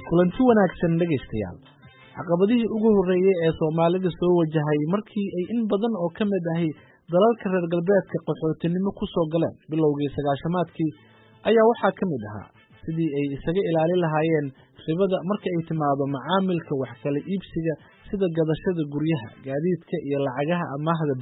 kulanti wanaagsan dhegaystayaal. caqabadihii ugu horreeyay ee Soomaalida soo wajahay markii ay in badan oo ka mid ahi dalalka reer galbeedka qaxootinimo ku soo galeen bilowgii sagaashamaadkii ayaa waxaa ka mid ahaa sidii ay isaga ilaalin lahaayeen ribada marka ay timaado macaamilka wax kala iibsiga sida gadashada guryaha, gaadiidka iyo lacagaha amaahda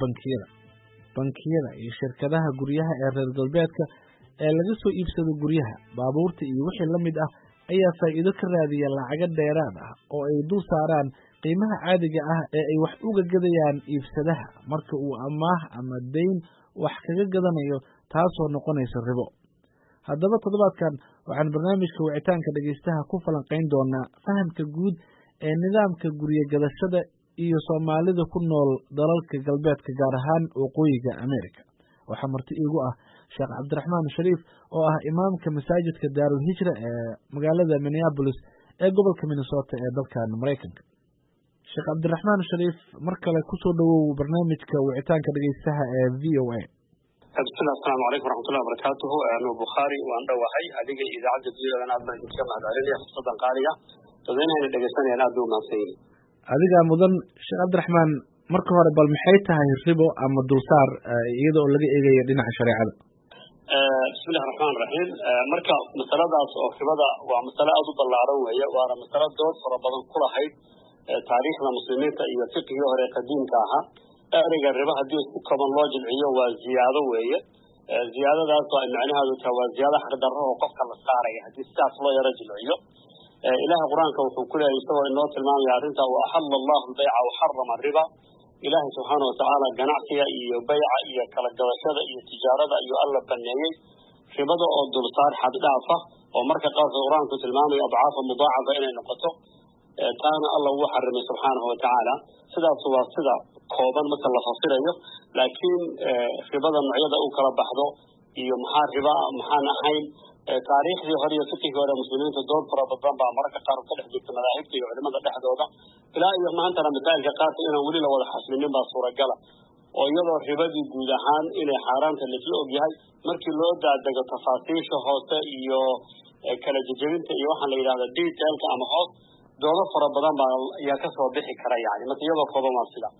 bankiyada iyo shirkadaha guryaha ee reer galbeedka ee laga soo iibsado guryaha, baabuurta iyo wixii la mid ah ayaa faa'iido ka raadiya lacago dheeraad ah oo ay dul saaraan qiimaha caadiga ah ee ay wax uga gadayaan iibsadaha marka uu amaah ama deyn wax kaga gadanayo, taasoo noqonaysa ribo. Haddaba toddobaadkan waxaan barnaamijka wicitaanka dhegaystaha ku falanqayn doonaa fahamka guud ee nidaamka guryo gadashada iyo Soomaalida ku nool dalalka galbeedka gaar ahaan waqooyiga Ameerika. Waxaa marti iigu ah Sheekh Cabdiraxmaan Shariif oo ah imaamka masaajidka Daarul Hijra ee magaalada Minneapolis ee gobolka Minnesota ee dalkan Mareykanka. Sheekh Cabdiraxmaan Shariif, mar kale ku soo dhawow barnaamijka wicitaanka dhegaystaha ee VOA. Assalaamu calaykum waraxmatullahi wabarakaatuh. Anuu Bukhari waan dhawahay adiga idaacadda VOA aad baan idinka mahadcelinaya fursadan qaaliga dadweynaha dhegaysanayaan aad u mahadsanyihiin. Adiga mudan Sheekh Cabdiraxmaan, marka hore bal maxay tahay ribo ama dulsaar iyadoo laga eegayo dhinaca shareecada? Bismillaahir rahmaanir rahiim. Marka masaladaas oo ribada waa mas'alo aad u ballaaran weeye, waana mas'alo dood fara badan ku lahayd taariikhda muslimiinta iyo fiqhigii hore qadiimka ahaa. ereyga riba haddii isku kaban loo jilciyo waa ziyaado weeye. ziyaadadaas oo macnaheedu tahay waa ziyaado xaq darro oo qofka la saaraya haddii sidaas loo yaro jilciyo. ilaaha quraanka wuxuu ku leeyahay isagoo inoo tilmaamaya arrinta wa ahalla Allahu al-bay'a wa harrama riba. ilaahay subxaanahu wa tacaala ganacsiga iyo bayca iyo kala gadashada iyo tijaarada ayuu alla baneeyey. ribada oo dulsaar xad dhaaf ah oo marka qaarka quraanku tilmaamayo adcaafa mudaacafa inay noqoto, taana alla wuu xarimay subxaanahu wa tacaala. sidaas waa sida kooban marka la fasirayo, laakiin ribada noocyada uu kala baxdo iyo maxaa riba maxaan ahayn taariikhdii hore iyo fiqhigii hore muslimiinta dood fara badan baa mararka qaar ka dhex jirta madaahibta iyo culimada dhexdooda ilaa iyo maantana masaa'ilka qaarka inaan weli la wada xaslinin baa suuragala oo iyadoo ribadii guud ahaan inay xaaraanta laisla ogyahay markii loo daadego tafaasiisha hoose iyo kala jejebinta iyo waxaan la yidhahda detailka ama hoos doodo fara badan baa ayaa kasoo bixi kara yani marka iyadoo kooban waa sida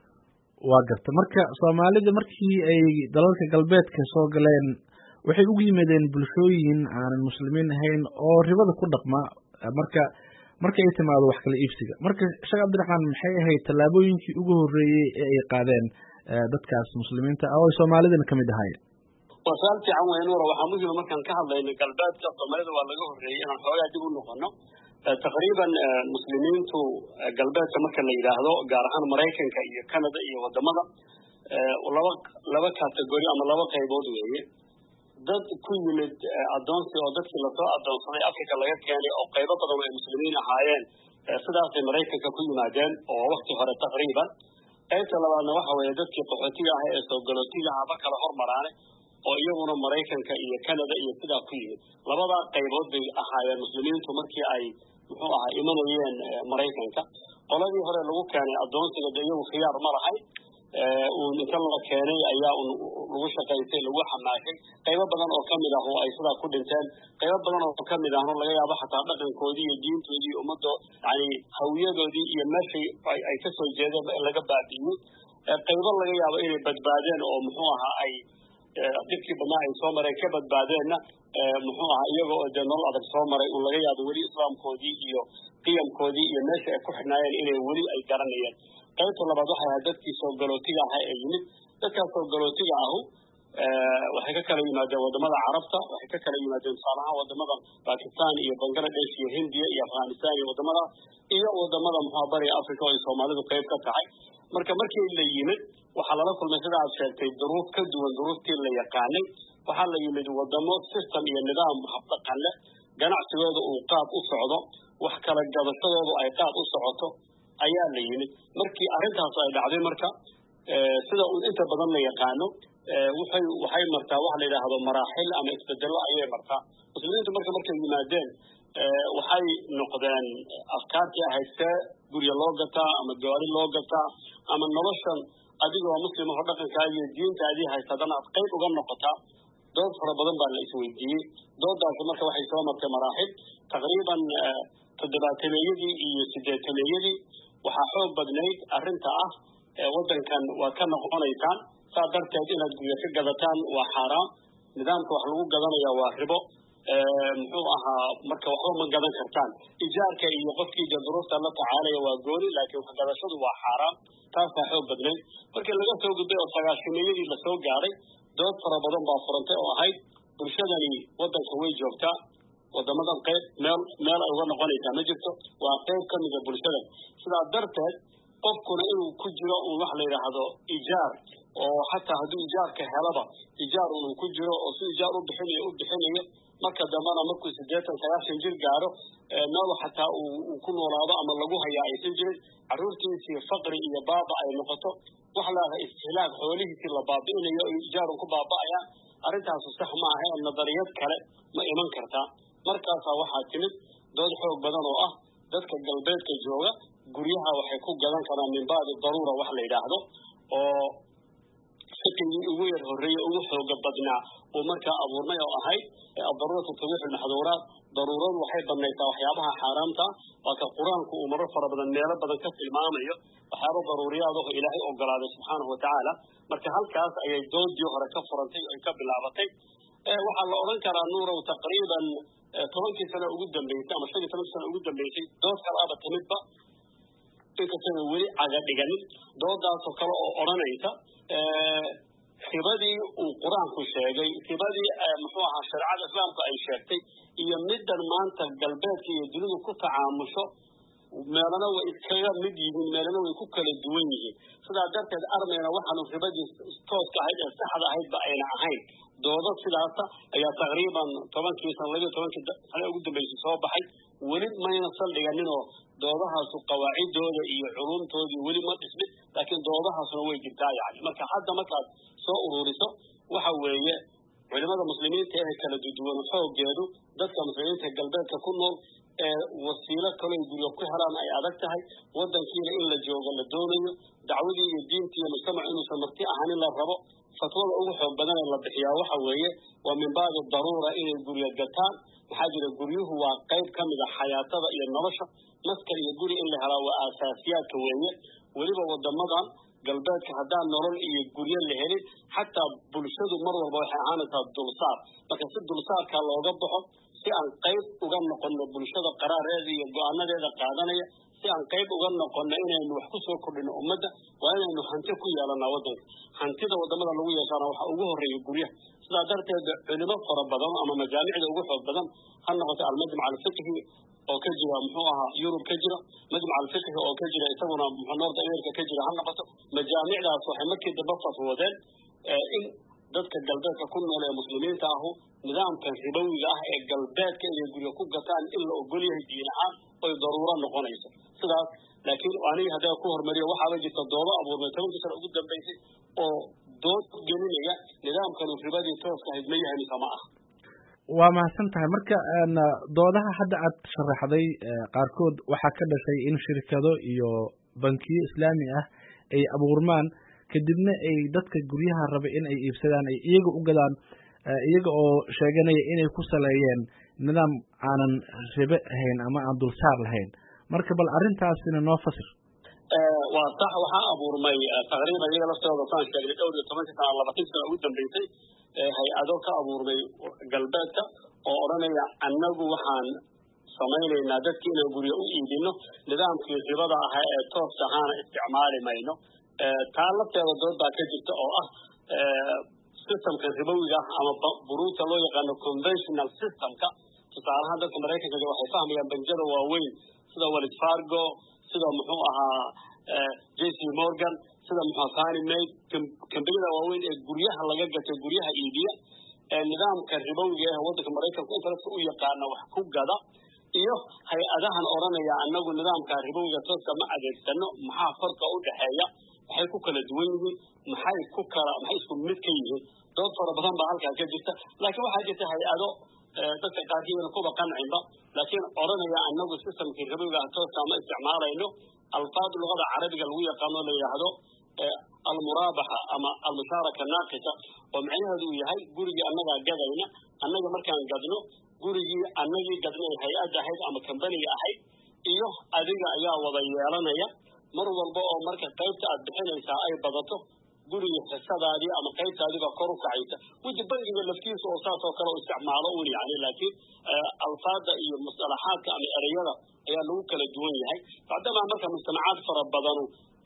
waa garta. Marka Soomaalida markii ay dalalka galbeedka soo galeen waxay ugu yimaadeen bulshooyin aanan muslimiin ahayn oo ribada ku dhaqma marka ay timaado wax kala iibsiga. Marka Sheekh Cabdiraxmaan, maxay ahayd tallaabooyinkii ugu horreeyay ee ay qaadeen dadkaas muslimiinta ah oo Soomaalidana ka mid ahaayeen? waa su'aal fiican weyn nuura. waxaa muhiima markaan ka hadlayno galbeedka Soomaalida waa laga horreeyay inaan xoogaa dib u noqono. taqriiban muslimiintu galbeedka marka la yiraahdo gaar ahaan Mareykanka iyo Canada iyo wadamada laba kategori ama laba qaybood weeye. dad ku yimid adoonsi oo dadkii lasoo adoonsaday Afrika laga keenay oo qaybo badan oo muslimiin ahaayeen sidaasay Mareykanka ku yimaadeen oo waqti hore taqriiban. qaybta labaadna waxa weeye dadkii qaxootiga ah ee soo galootiga ahba kala hormaraanay oo iyaguna Mareykanka iyo Canada iyo sidaa ku yimid. labada qaybood bay ahaayeen muslimiintu markii ay imanayeen Mareykanka. qoladii hore lagu keenay adoonsiga iyagu khiyaar ma lahay, inta la keenay ayaa lagu shaqaystay lagu xamaashay. qaybo badan oo kamid ah oo ay sidaa ku dhinteen, qaybo badan oo kamid ah laga yaabo xataa dhaqankoodii iyo diintoodii ummadda yani hawiyadoodii iyo meeshii ay ka soo jeedeen laga baabi'iyey. qaybo laga yaabo inay badbaadeen oo ay dhibkii badnaa ay soo mareen ka badbaadeenna iyaga oo dee nolol adag soo maray laga yaabo weli islaamkoodii iyo qiyamkoodii iyo meesha ay ku xidhnaayeen inay weli ay garanayeen. qaybta labaad waxay ahayd dadkii soo galootiga ahaa ee yimid. dadkaas soo galootiga ahu waxay ka kala yimaadeen wadamada carabta, waxay ka kala yimaadeen tusaale ahaan wadamada Pakistan iyo Bangladesh iyo Hindiya iyo Afghanistan iyo wadamada bariga Afrika oo ay Soomaalidu qayb ka tahay. markii la yimid waxaa lala kulmay sida aad sheegtay duruuf ka duwan duruuftii la yaqaanay. waxaa la yimid wadamo system iyo nidaam habdhaqan leh, ganacsigooda uu qaab u socdo, wax kala gadashadoodu ay qaab u socoto ayaa la yimid. markii arrintaas ay dhacday marka sida inta badan la yaqaano waxay martaa waxa la yiraahdo maraaxil ama isbedelo ayay martaa. muslimiintu markay yimaadeen waxay noqdeen afkaartii ahayd see guryo loo gataa ama gaari loo gataa ama noloshan adigoo muslim oo dhaqankaa iyo diintaadii haysatana aad qayb uga noqotaa dood fara badan baa la isweydiiyey doodaasi marka waxay soo martay maraaxil taqriiban toddobaatameeyadii iyo sideetameeyadii waxaa xoog badnayd arrinta ah waddankan waad ka noqonaysaan saa darteed inaad guryo ka gadataan waa xaaraam nidaamka wax lagu gadanaya waa ribo muxuu ahaa marka waxba ma gadan kartaan ijaarka iyo qofkii duruufta la tacaalaya waa gooni laakiin wax gadashadu waa xaaraam taasaa xoog badnayd markii laga soo gudbay oo sagaashameeyadii lasoo gaaray dood fara badan baa furantay oo ahayd bulshadani waddanka way joogtaa wadamadan qayb meel ay uga noqonaysaa ma jirto waa qayb ka mida bulshada sidaa darteed qofkuna inuu ku jiro un wax la yidhaahdo ijaar oo xataa hadduu ijaarka helaba ijaar unuu ku jiro oo si ijaar u bixinayo marka dambena markuu 80-90 jir gaaro meel xataa uu ku noolaado ama lagu hayaa aysan jirin caruurtiisii faqri iyo baaba ay noqoto wax la istihlaag xoolihiisii la baabi'inayo oo ijaarun ku baaba'ayaan arrintaas sax ma aha nadariyad kale ma iman kartaa markaasaa waxaa timid dood xoog badan oo ah dadka galbeedka jooga guryaha waxay ku gadan karaan min baabi daruura wax la yidhaahdo oo fikirkii ugu yar horreeyay ugu xooga badnaa oo markaa abuurnay oo ahayd daruuratu tabiix almaxduuraat daruuradu waxay banaysaa waxyaabaha xaaraamta waa ka qur-aanku uu marar fara badan meelo badan ka tilmaamayo waxyaaba daruuriyaad oo ilaahay ogolaaday subxaanahu watacaala marka halkaas ayay doodii hore ka furantay oo ay ka bilaabatay waxaa la odhan karaa nuurow taqriiban 10 sano ugu dambeysay ama 15 sano ugu dambeysay dood kalaaba timidba inkastoo weli caga dhiganin doodaasoo kale oo odhanaysa ribadii uu qur-aanku sheegay ribadii muxuu ahaa shareecada islaamku ay sheegtay iyo middan maanta galbeedka iyo dunidu ku tacaamusho meelana way iskaga mid yihiin meelana way ku kala duwan yihiin sidaa darteed armayna waxaanu ribadii tooska ahayd ee saxda ahaydba ayna ahayn doodo sidaasa ayaa taqriiban 10 sano 12 sano ugu dambeysay soo baxay weli mayna saldhiganinoo doodahaasu qawaacidooda iyo culumtoodii weli ma dhismin laakiin doodahaasuna way jirtaa yani marka hadda markaad soo ururiso waxa weeye culimada muslimiinta ee kala duwan xoogeedu dadka muslimiinta galbeedka ku nool ee wasiilo kale guryo ku helaan ay adag tahay wadankiina in la joogo la doonayo dacwadii iyo diintii iyo mujtamac inuu samarti ahaan la rabo fatwada ugu xoog badan ee la bixiyaa waxa weeye waa min baabi daruura inay guryo gataan maxaa jira guryuhu waa qayb ka mid ah xayaatada iyo nolosha maskar iyo guri in la helaa waa aasaasiyaadka weeye weliba wadamadan galbeedka haddaan nolol iyo guryo la helin xataa bulshadu mar walba waxay ahaanaysaa dulsaar marka si dulsaarka looga baxo si aan qayb uga noqono bulshada qaraareeda iyo go'aanadeeda qaadanaya si aan qayb uga noqono inaynu wax ku soo kordhino ummadda waa inaynu hanti ku yeelanaa waddanka hantida wadamada lagu yeeshaana waxa ugu horreeya guryaha sidaa darteed culimo fara badan ama majaamicda ugu xoog badan ha noqoto almajmac alfiqhi oo ka jira muxuu ahaa yurub ka jira majmac alfiqhi oo ka jira isaguna north america ka jira ha noqoto majaamicdaas waxay markii dambe fatwoodeen in dadka galbeedka ku nool ee muslimiinta ahu nidaamkan ribowiga ah ee galbeedka inay guryo ku gataan in la ogol yahay diin ahaan oy daruuro noqonayso sidaas laakiin aniga haddaa ku hormariyo waxaaba jirta doodo abuurmay 10 sano ugu dambeysay oo dood gelinaya nidaamkan ribadii tooska ahayd ma yahay mise ma ah waa mahadsan tahay marka doodaha hadda aad sharaxday qaarkood waxaa ka dhashay in shirkado iyo bankiyo islaami ah ay abuurmaan kadibna ay dadka guryaha raba in ay iibsadaan ay iyaga u gadaan iyaga oo sheeganaya inay ku saleeyeen nidaam aanan ribe ahayn ama aan dulsaar lahayn marka bal arrintaasina noo fasir waa sax waxaa abuurmay taqriiban iyaga laftooda saan sheegnay 12 sano 20 sano ugu dambeysay hay-ado ka abuurmay galbeedka oo odhanaya annagu waxaan samaynaynaa dadkii inaan guryo u iibino nidaamkii ribada ahaa ee tooska ahaana isticmaali mayno taa lafteeda dood baa ka jirta oo ah systemkan ribowiga ah ama buruugta loo yaqaano conventional systemka tusaalahaan dadka maraykanka waxay fahmayaan banjada waaweyn sida Wells Fargo sida muxuu ahaa JP Morgan sida muxuu Fannie Mae kambaniyada waaweyn ee guryaha laga gatay guryaha iibiya ee nidaamka ribowiga ah waddanka maraykanka inta dadka u yaqaana wax ku gada iyo hay-adahan odhanaya annagu nidaamka ribowiga tooska ma adeegsano maxaa farqa u dhaxeeya waxay ku kala duwan yihiin maxay isku mid ka yihiin dood fara badan baa halkaa ka jirta laakiin waxaa jirta hay-ado dadka qaarkiina kuba qancinba laakiin odhanaya annagu systemkii ribowiga tooska ma isticmaalayno alfaad luqada carabiga lagu yaqaano la yidhaahdo المرابحة أما المشاركة الناقصة ومعناها ذو يهي قرية أننا قدنا أننا مركان قدنا قرية أننا قدنا هيئات هيئ أما كمباني أحي إيوه أدقى أيها وضيالنا يا مرض البقى مركز قيبت أدحنا يساء أي بضته قرية حسادة هذه أما قيبت هذه قروف عيسى ودي بنجي من الفكيس وأساسه وكانوا استعمالون يعني لكن ألفاظ المصطلحات أما أريانا هي لوكا للدوية هاي فعندما مركز مجتمعات فربضانو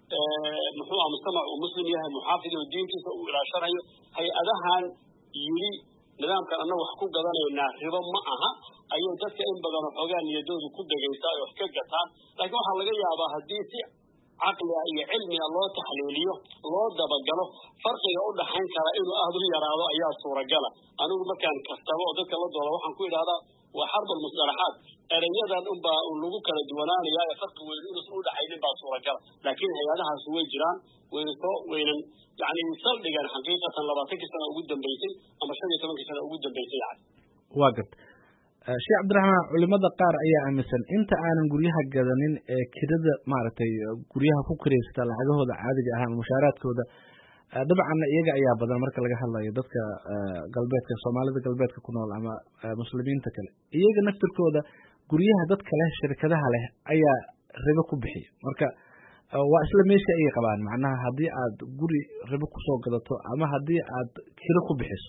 محوها مجتمع ومسلم يها محافظ والدين كيسا إلى شرعي هي أدهان يري نظام كان أنه حكوك قدانا يناخرا معها أي ذاتك إن بدنا حقان يدوز كودة جيساء وحكاكتها لكن وحا لغا يابا هديسي عقل أي علمي الله تحليليه الله دبقله فرق يقول حين كان إنه أهدو يرادو أيها الصورة قال أنا مكان كفتبه وذلك الله دولا وحن كويل هذا وحرب المصطلحات أريادا أنبا أولوك لدوانان يا فرق ويقول سؤول حين بصورة قال لكن هي لها سوي جيران وين يعني يصل لقى حقيقة لباتك سنة قدام بيتي أما شنو كمان سنة قدام بيتي يعني واقف شيخ عبد الرحمن علماء قار أيها مثلا أنت أنا نقوليها جدانين كده معرتي قوليها فكريس تلا هذا هو عادي جاها المشارات كده طبعا يجا أيها بدل مركز لقى الله يدك قلبك الصومالي ده قلبك كنا العما مسلمين تكله يجا نفتر كده قوليها دتك له شركة ده له أيها ربك بحي مركز وأسلم ماشي أي قبان معناها هدي عاد قولي ربك صوق كده أما هدي عاد كيرك بحس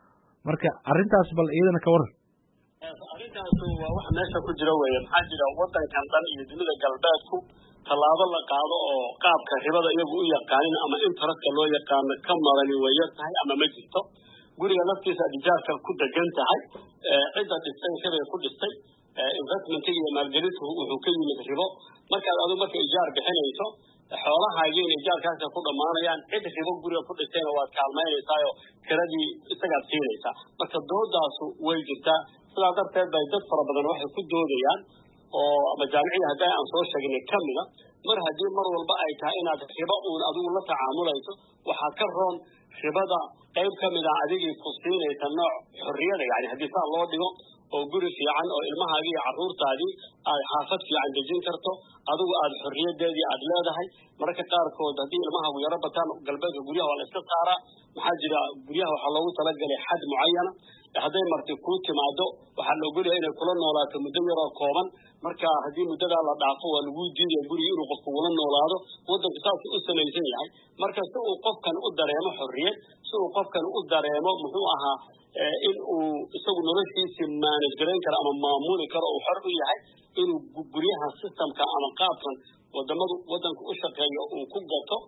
مركز أرنت أسبل إيه أنا كور arrintaas waa wax meesha ku jira weeye maxaa jira wadankan dhan iyo dunida galbeedku tallaabo la qaado oo qaabka ribada iyagu u yaqaanin ama interest-ka loo yaqaano ka marani way tahay ama ma jirto guriga laftiisa dijaarka ku degan tahay cidda dhistay shiraya ku dhistay investment iyo maalgelintu wuxuu ka yimid ribo marka aad marka ijaar bixinayso xoolahaaga in ijaarkaas ku dhamaanayaan cid ribo guriga ku dhistayna waad kaalmaynaysaa kiradii isaga siinaysa marka doodaas way jirtaa sidaa darteed bay dad fara badan waxay ku doodayaan oo ama jaamicada haddii aan soo sheegnay kamida mar haddii mar walba ay tahay inaad ribo uun adigu la tacaamulayso waxaa ka roon ribada qayb kamida adigii ku siinaysa nooc xorriyada yani haddii saa loo dhigo oo guri fiican oo ilmahaagii iyo carruurtaadii aad xaafad fiican dejin karto adigu aad xorriyadeedii aad leedahay mararka qaarkood haddii ilmahaagu yaro bataan galbeedka guryaha waa la iska saaraa maxaa jira guryaha waxaa loogu talagalay xad mucayana hadday marti ku timaado waxaa la ogolyahay inay kula noolaato muddo yaroo kooban marka haddii muddadaa la dhaafo waa lagu diidaya guriga inuu qofku ula noolaado waddanku saas u samaysan yahay marka si uu qofkan u dareemo xorriyad si uu qofkan u dareemo muxuu ahaa in uu isagu noloshiisii manage garayn karo ama maamuli karo uu xor u yahay inuu guryaha systemka ama qaabkan waddanku u shaqeeyo uu ku gato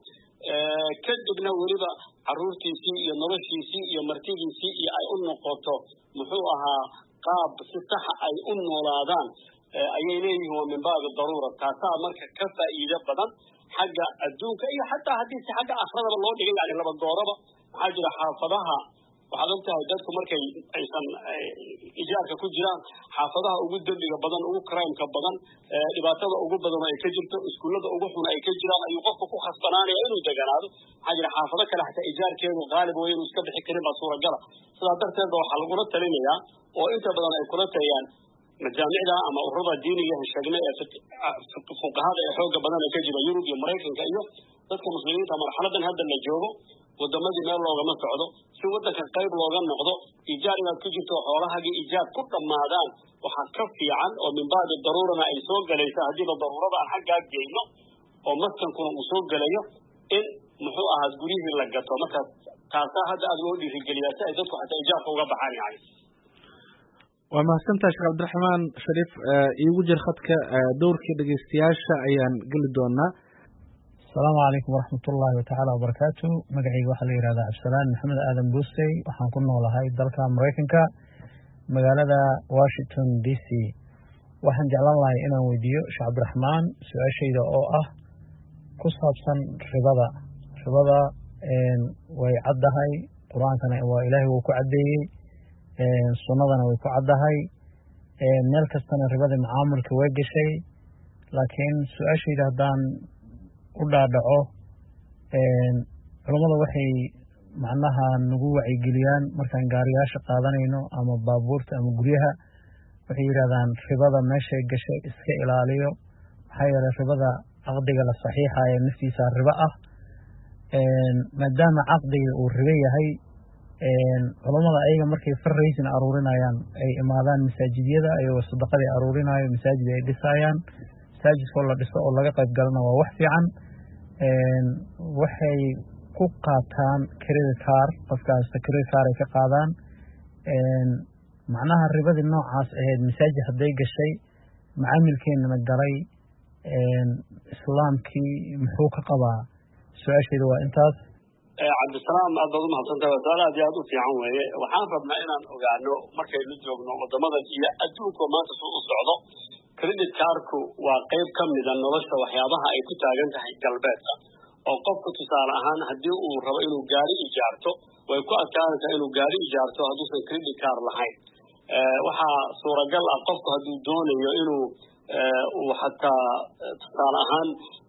kadibna weliba carruurtiisii iyo noloshiisii iyo martidiisii iyo ay u noqoto muxuu ahaa qaab si saxa ay u noolaadaan ayay leeyihiin waa min baabi daruura taasaa marka ka faa'iido badan xagga adduunka iyo xataa haddii si xagga akhradaba loo dhigay yani laba gooraba maxaa jira xaafadaha waxaad ogtahay dadku markay aysan ijaarka ku jiraan xaafadaha ugu dembiga badan ugu crimeka badan dhibaatada ugu badan ay ka jirto iskuullada ugu xun ay ka jiraan ayuu qofku ku khasbanaanaya inuu deganaado maxaa jira xaafado kale xataa ijaarkeedu qaalib way inuu iska bixi karin baa suuragala sidaa darteed ba waxaa lagula talinayaa oo inta badan ay kula taliyaan majaamicda ama ururada diiniga sheegnay ee fuqahada ee xooga badan ee ka jira Yurub iyo Mareykanka iyo dadka muslimiinta marxaladan hadda la joogo wadamadii meel loogama socdo si wadanka qayb looga noqdo ijaar inaad ku jirto xoolahaagii ijaar ku dhammaadaan waxaa ka fiican oo min bacdi daruurana ay soo galaysa haddii la daruurada aan xaggaa geyno oo maskankuna uu soo gelayo in muxuu ahaa guryihii la gato marka taasaa hadda aad loo dhiirigeliyaa si ay dadku xataa ijaarka uga baxaan yani ومحسنت شيخ عبد الرحمن شريف يوجد خدك دورك دغيستياشا ayaan gali doonaa السلام عليكم ورحمة الله تعالى وبركاته مقعي waxa la yiraahdaa Absalaan Maxamed Aadan Buusay waxaan ku noolahay dalka Mareykanka magaalada Washington DC waxaan jeclaan lahay inaan weydiiyo Sheekh Cabdi Raxmaan su'aashayda oo ah ku saabsan ribada way caddahay quraankana waa Ilaahay uu ku cadeeyay sunnadana way ku caddahay meel kastana ribada macaamilka way gashay laakiin su'aashayda haddaan u dhaadhaco culimada waxay macnaha nagu wacyigeliyaan markaan gaariyaasha qaadanayno ama baabuurta ama guryaha waxay yidhahdaan ribada meeshay gashay iska ilaaliyo maxaa yeelay ribada caqdiga la saxiixaya naftiisa ribo ah maadaama caqdiga uu ribo yahay culamada ayaga markay fundraising aruurinayaan ay imaadaan masaajidyada ayagoo sadaqadii aruurinayo masaajid ay dhisayaan masaajidkoo la dhiso oo laga qayb galana waa wax fiican waxay ku qaataan credit card qofkaasta credit card ay ka qaadaan macnaha ribadii noocaas ahayd masaajid hadday gashay macaamilkeenana galay islaamkii muxuu ka qabaa su-aasheeda waa intaas cabdisalaam aad baad umahadsantahay waa su-aal aad iyo aad u fiican weeye waxaan rabnaa inaan ogaano markaynu joogno wadamadan iyo adduunka maanta suu u socdo credit cardku waa qayb ka mida nolosha waxyaabaha ay ku taagan tahay galbeedka oo qofka tusaale ahaan haddii uu rabo inuu gaari ijaarto way ku adkaanaysaa inuu gaari ijaarto hadduusan credit card lahayn waxaa suuragal ah qofku hadduu doonayo inuu uu xataa tusaale ahaan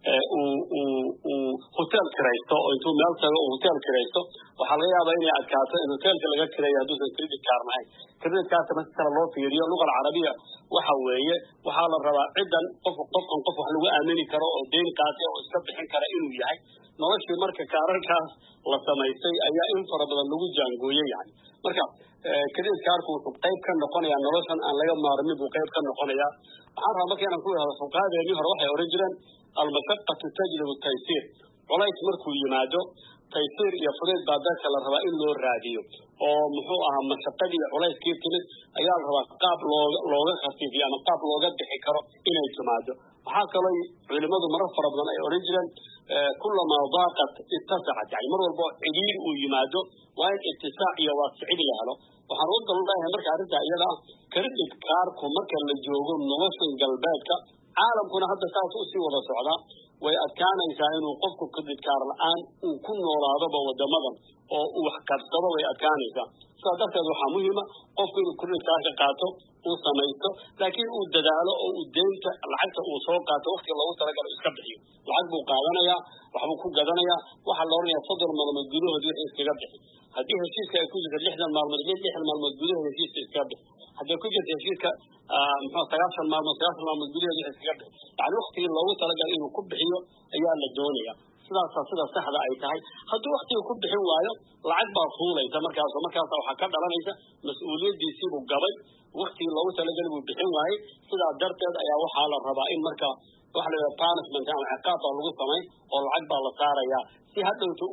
uu hotel kiraysto oo intuu meel tago uu hotel kiraysto waxaa laga yaabaa inay adkaato in hotelka laga kireeyo hadduusan credit card lahayn credit cardka marka kale loo fiiriyo luga alcarabiya waxa weeye waxaa la rabaa ciddan qof wax lagu aamini karo oo deyn qaatay oo iska bixin kara inuu yahay noloshii marka kaararkaas la samaystay ayaa in fara badan lagu jaangooyey yani marka credit cardku wuxuu qayb ka noqonayaa noloshan aan laga maarmin buu qayb ka noqonayaa waxaan rabaa marka inaan ku ihahdo fuqahadeennii hore waxay oran jireen almashaqatu tajlibu taysiir culays markuu yimaado taysiir iyo fudayd baa dadka la rabaa in loo raadiyo oo muxuu ahaa mashaqadii iyo culayskii timid ayaa la rabaa qaab looga khafiifiyo ama qaab looga bixi karo inay timaado waxaa kaloo culimadu marar fara badan ay oran jireen kulamaa daaqat ittasacat yani mar walbo cidhiir uu yimaado waa in ittisaac iyo waasicid la helo waxaan uga gololahay marka arrintaa iyada ah credit cardku marka la joogo noloshan galbeedka caalamkuna hadda saas usii wada socdaa way adkaanaysaa inuu qofku credit card la-aan uu ku noolaadoba wadamadan oo uu wax qabsado way adkaanaysaa sidaa darteed waxaa muhiima qofku inuu credit card ka qaato uu samaysto laakiin uu dadaalo oo uu deynta lacagta uu soo qaato waktiga loogu talagalo iska bixiyo lacag buu qaadanayaa waxbuu ku gadanayaa waxaa la oranayaa 30 maalmood gudahood wixii iskaga bixi haddii heshiiska ay ku jirto 60 maalmood 60 maalmood gudahood heshiiska iskaga bixi haddii ku jirto heshiiska muxuu 90 maalmood gudahood wixii iskaga bixi yani waktigii loogu talagalay inuu ku bixiyo ayaa la doonayaa sidaasa sida saxda ay tahay hadduu waktiga ku bixin waayo lacag baa fuulaysa markaas waxaa ka dhalanaysa mas-uuliyaddiisiibuu gabay waktigii loogu talagalay buu bixin waayey sidaa darteed ayaa waxaa la rabaa in marka waxa la yidhaha punishment ama ciqaab baa lagu samayn oo lacag baa la saarayaa si hadhowta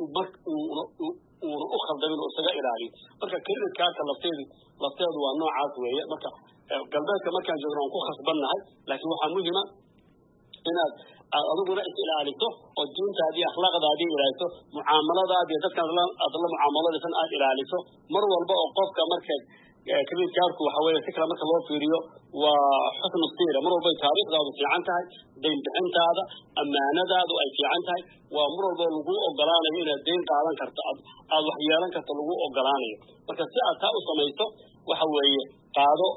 uuna u khaldamin oo isaga ilaaliyo marka credit cardka lafteedu waa noocaas weeye marka galbeedka markaan joogno waan ku khasbannahay laakiin waxaa muhima inaad adiguna is ilaaliso oo diintaadii akhlaaqdaadii ilaaliso mucaamaladaadii dadkan aad la mucaamaladaysan aad ilaaliso mar walba oo qofka markaad credit cardku waxa weeye si kale marka loo fiiriyo waa xusnu siira mar walba taariikhdaadu fiican tahay deyn bixintaada ammaanadaadu ay fiican tahay waa mar walba lagu ogolaanayo inaad deyn qaadan karto aad wax yeelan karto lagu ogolaanayo marka si aad taa u samayso waxa weeye qaado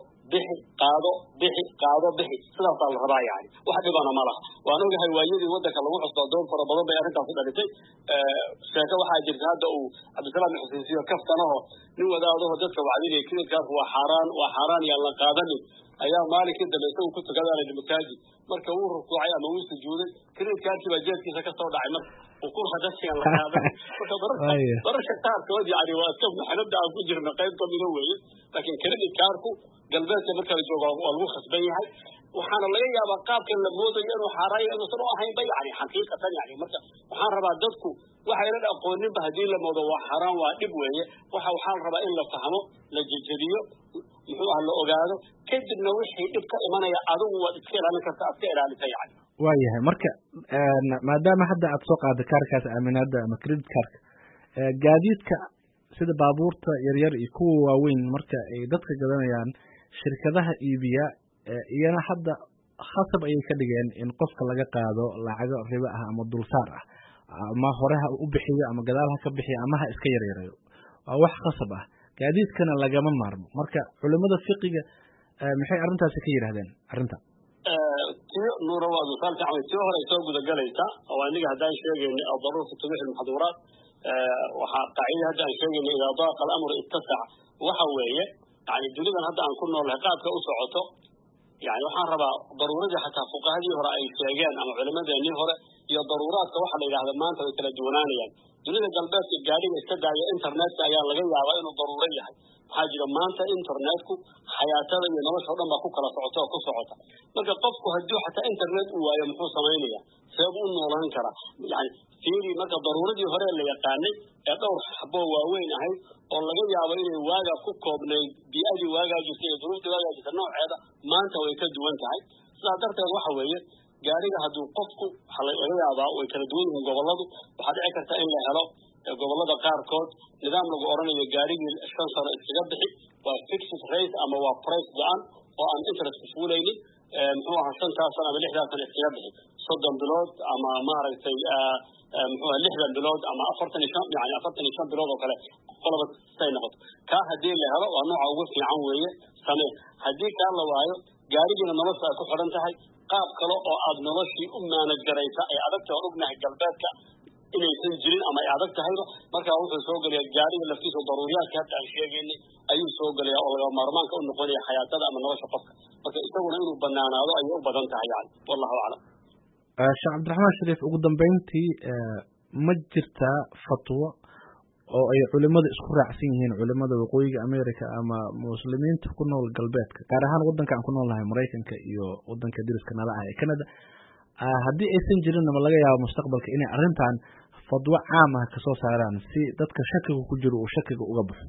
bixi sidaasaa la rabaa yani wax dhibana ma laha waan ogahay waayadii wadanka lagu cusbaa doon fara badan bay arrintaasi dhalisay sheeko waxaa jirta hadda uu cabdisalaam xusuusiyo kaftanaho nin wadaadaho dadka wacdinaya credit cardku waa xaaraan yaan la qaadanin ayaa maalinkii dambe isagu ku tukadaanay masaajid marka wuu rukuucay ama wuu sujuuday credit cardkii baa jeedkiisa ka soo dhacay marka ukulaha dadkiaan la qaadanin marka bararka qaarkood yani waa iska maxnada aan ku jirna qayb kamida weeye laakiin credit cardku galbeedka marka la joogo waa lagu khasban yahay waxaana laga yaabaa qaabkan la moodayo inuu xaaraan inuusan u ahaynba yani xaqiiqatan yani marka waxaan rabaa dadku waxaynan aqooninba haddii la moodo waa xaaraan waa dhib weeye waxaa la rabaa in la fahmo la jejediyo muxuu ah la ogaado kadibna wixii dhib ka imanaya adigu waad iska ilaalin karta aad ka ilaalisa yani waayahay marka maadaama hadda aad soo qaada kaarkaas aaminaada ama credit cardka gaadiidka sida baabuurta yaryar iyo kuwa waaweyn marka ay dadka gadanayaan shirkadaha iibiya iyana hadda khasab ayay ka dhigeen in qofka laga qaado lacago ribo ah ama dulsaar ah ama hore ha u bixiyo ama gadaal ha ka bixiyo ama ha iska yaryarayo waa wax khasab ah gaadiidkana lagama maarmo marka culimada fiqiga maxay arrintaasi ka yidhahdeen arrinta nuura waa dulsaar fiican tii hore ay soo gudagalaysa oo aniga haddaan sheegaynay aldaruuratu tubiixu lmaxduuraat waxaa qaacida hadda aan sheegaynay idaa daaqa alamru ittasac waxa weeye yani dunidan hadda aan ku noolnahay qaabka u socoto yani waxaan rabaa daruuradii xataa fuqahadii hore ay sheegeen ama culimadeennii hore iyo daruuraadka waxa la yiraahdo maanta way kala duwanaanayaan dunida galbeedka gaariga iska daaya internetka ayaa laga yaabaa inuu daruuro yahay waxaa jira maanta internetku xayaatada iyo nolosha dhan baa ku kala socota oo ku socota marka qofku haddii xataa internet uu waayo muxuu samaynayaa sabab u noolaan kara yani fiiri marka daruuradii hore la yaqaanay ee dhowr xabo waaweyn ahayd oo laga yaabo inay waaga ku koobnayd bi'adii waagaa jirtay iyo duruuftii waagaa jirtay nooceeda maanta way ka duwan tahay sidaa darteed waxa weeye gaariga hadduu qofku waxa laga yaabaa way kala duwan yihiin gobolladu waxaa dhici karta in la helo gobollada qaarkood nidaam lagu oranayo gaarigii 5 sano iskaga bixi waa fixed rate ama waa price go-an oo aan interest fuulaynin muxuu ahaa 5 sano ama 6 sano iskaga bixi 30 bilood ama maaragtay muxuu ahaa 60 bilood ama 45 yani 45 bilood oo kale qolaba say noqoto ka hadii la helo waa nooca ugu fiican weeye samee hadii ka la waayo gaarigiina nolosha ay ku xiran tahay qaab kale oo aad noloshii u manage garaysa ay adagta oo ognahay galbeedka inaysan jirin ama ay adag tahayba markaa wuxuu soo geliyaa gaariga laftiisa daruuriyaadka hadda aan sheegaynay ayuu soo geliyaa oo laga maarmaanka u noqonaya xayaatada ama nolosha qofka marka isaguna inuu banaanaado ayay u badan tahay yani wallahu aclam sheekh cabdiraxmaan shariif ugu dambeyntii ma jirtaa fatwo oo ay culimada isku raacsan yihiin culimada waqooyiga America ama muslimiinta ku nool galbeedka gaar ahaan wadanka aan ku noolahay Mareykanka iyo wadanka dariska nala ah ee Canada haddii aysan jirin ma laga yaabo mustaqbalka inay arrintan fatwo caam ah ka soo saaraan si dadka shakiga ku jiro oo shakiga uga baxo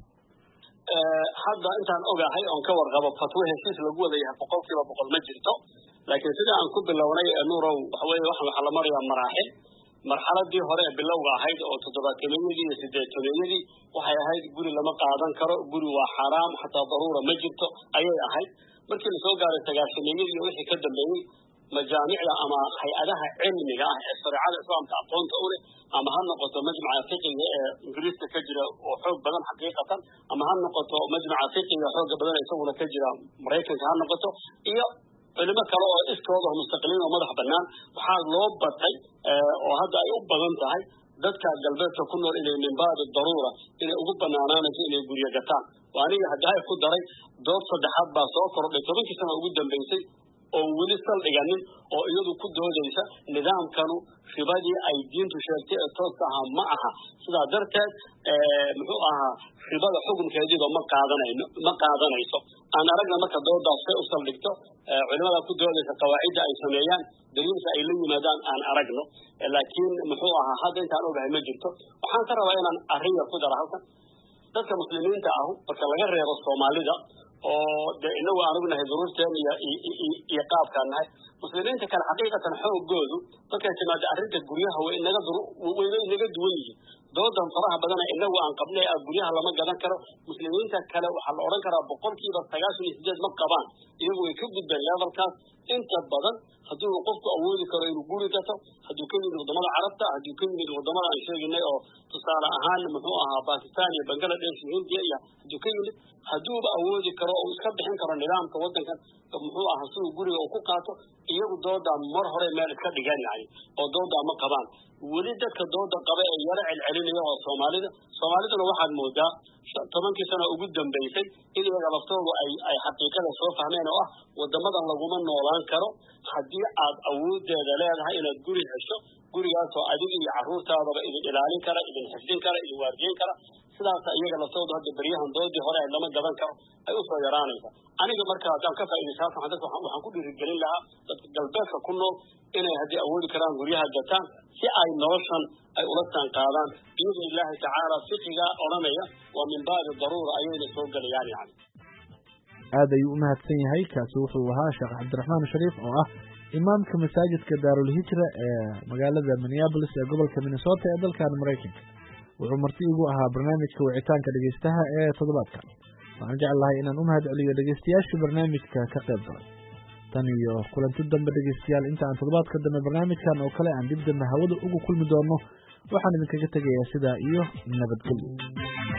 hadda intaan ogahay on ka warqabo fatwo heshiis lagu wada yahay 100% ma jirto laakiin sida aan ku bilownay nuurow waxa weeye waxa la marayaa maraaxil marxaladii hore ee bilowga ahayd oo 7-meeyadii iyo 8-meeyadii waxay ahayd guri lama qaadan karo guri waa xaraam xataa daruura ma jirto ayay ahayd markii la soo gaaray 9-meeyadii iyo wixii ka dambeeyay majaamicda ama hay'adaha cilmiga ah ee shariicada islaamka aqoonta u leh ama ha noqoto majmaca fiqiga ee ingiriiska ka jira oo xoog badan xaqiiqatan ama ha noqoto majmaca fiqiga xoog badan isaguna ka jira Mareykanka ha noqoto iyo culimo kale oo iskooda mustaqiliin oo madax banaan waxaa loo batay oo hadda ay u badan tahay dadka galbeedka ku nool inay minbaadi daruura inay ugu banaanaanayso inay guriga gataan waa aniga hadda ku daray dood saddexaad baa soo kordhay 10 sano ugu dambeysay oo weli saldhiganin oo iyadu ku doodaysa nidaamkanu ribadii ay diintu sheegtay ee toos ah ma aha sidaa darteed muxuu ahaa ribada xukunkeediiba ma qaadanayso aan aragna marka doodaas u saldhigto culimada ku doodaysa qawaacida ay sameeyaan daliilka ay la yimaadaan aan aragno laakiin muxuu ahaa hadda intaan ogahay ma jirto waxaan ka rabaa inaan arrin yar ku daro halkan dadka muslimiinta ah marka laga reebo Soomaalida oo inagu aan ognahay duruurteen iyo qaabkaan nahay muslimiinta kale xaqiiqatan xoogoodu markay timaado arrinta guryaha way inaga duwan yihiin doodan faraha badan inagu aan qabnay guryaha lama gadan karo muslimiinta kale waxa la oran karaa 98% ma qabaan iyagu way ka gudbeen levelkaas inta badan hadduu qofku awoodi karo inuu guri gato hadduu ka yimid wadamada carabta hadduu ka yimid wadamada aan sheegnay oo tusaale ahaan muxuu ahaa Pakistan iyo Bangladesh iyo India iyo hadduu ka yimid hadduuba awoodi karo oo iska bixin karo nidaamka wadankan muxuu ahaa si uu guriga ku qaato iyagu dooda mar hore meel iska dhigan yahay oo dooda ma qabaan weli dadka dooda qaba ee yara celcelinaya oo Soomaaliduna waxaad moodaa 10 sano ugu dambeysay in iyaga laftoodu ay xaqiiqada soo fahmeen oo ah wadamadan laguma noolaan karo haddii aad awoodeeda leedahay inaad guri hesho gurigaas oo adiga iyo carruurtaadaba idin ilaalin kara idin xifdin kara idin waardiyin kara sidaas iyaga laftoodu hadda bariyahan doodii hore lama gaban karo ay u soo yaraanaysa aniga marka haddaan ka faa'iideysan waxaan ku dhiirigelin lahaa dadka galbeedka ku nool inay haddii awoodi karaan guryaha gataan si ay noloshan ay ula taan qaadaan biidni illaahi tacaala fiqiga odhanaya waa min baabi daruura ayayna soo gelayaan yani aad ayuu u mahadsan yahay kaasi wuxuu ahaa sheekh cabdiraxmaan shariif oo ah imaamka masaajidka daarul hijra ee magaalada Minneapolis ee gobolka Minnesota ee dalkan Mareykanka wuxuu marti ugu ahaa barnaamijka wicitaanka dhageystaha ee toddobaadka waxaan jeclahay inaan u mahadceliyo dhageystayaasha barnaamijka ka qayb galay tan iyo kulanti dambe dhageystayaal inta aan toddobaadka dambe barnaamijkan oo kale aan dib dambe hawada ugu kulmi doono waxaan idinkaga tegayaa sidaa iyo nabadgelyo